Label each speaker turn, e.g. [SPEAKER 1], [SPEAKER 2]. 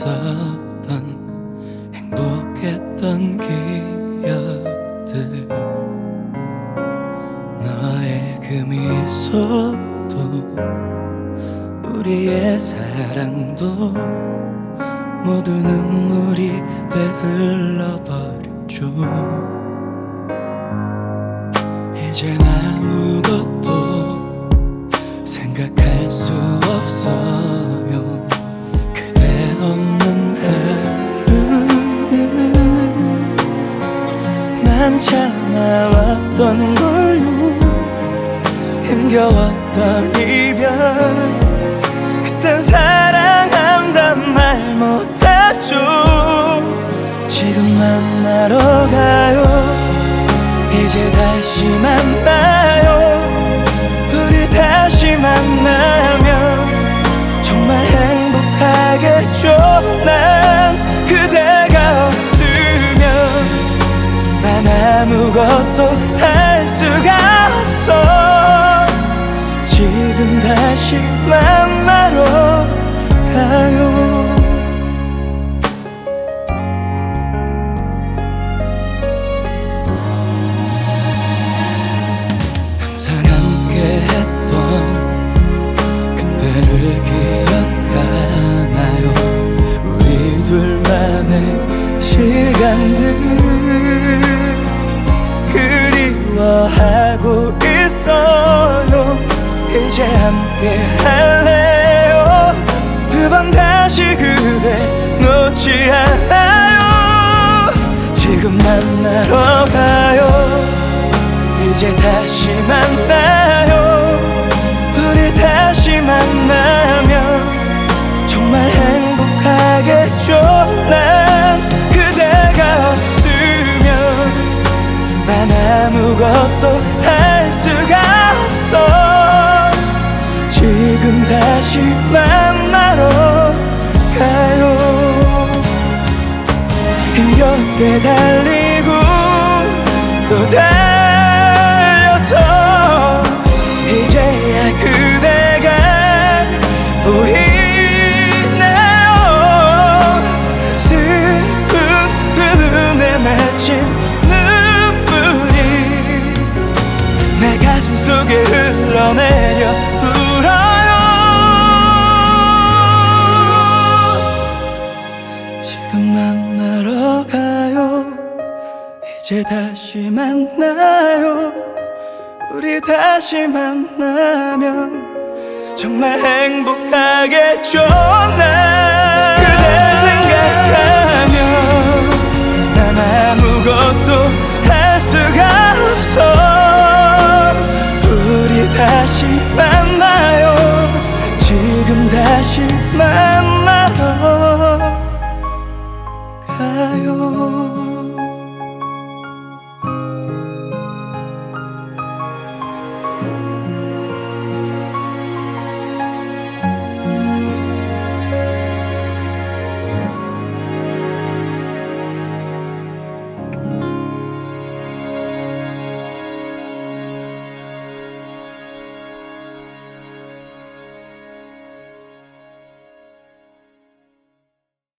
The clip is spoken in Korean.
[SPEAKER 1] 있었던 행복했던 기억들, 너의 그 미소도 우리의 사랑도 모두 눈물이 돼 흘러버렸죠. 이젠 아무것도 생각할 수 없어요. 그대 없는 하루는 난 참아왔던 걸로, 힘겨웠던 이별, 그땐 사랑한단 말 못했죠. 지금 만나러 가요. 이제 다시 만나요. 우리 다시 만나면 정말 행복하겠죠. 난 그대가 없으면 난 아무것도 할 수가 없어. 지금 다시 만나러 가요. 항상 함께했던 그때를 기억하나요? 우리 둘만의 시간들 그리워하고 있어요. 이제 함께 할래요. 두 번 다시 그대 놓지 않아요. 지금 만나러 가요. 이제 다시 만나요. 우리 다시 만나면 정말 행복하겠죠. 난 그대가 없으면 난 아무것도 할 수가 없어. 지금 다시 만나러 가요. 힘겹게 달리고 또 달려서 이제야 그대가 보이네요. 슬픈 두 눈에 맺힌 눈물이 내 가슴 속에 흘러내려 울어요. 지금 만나러 가요. 이제 다시 만나요. 우리 다시 만나면 정말 행복하겠죠. 난 그대 생각하면 난 아무것도 할 수가 없어. 우리 다시 만나요. 지금 다시 만나러 가요.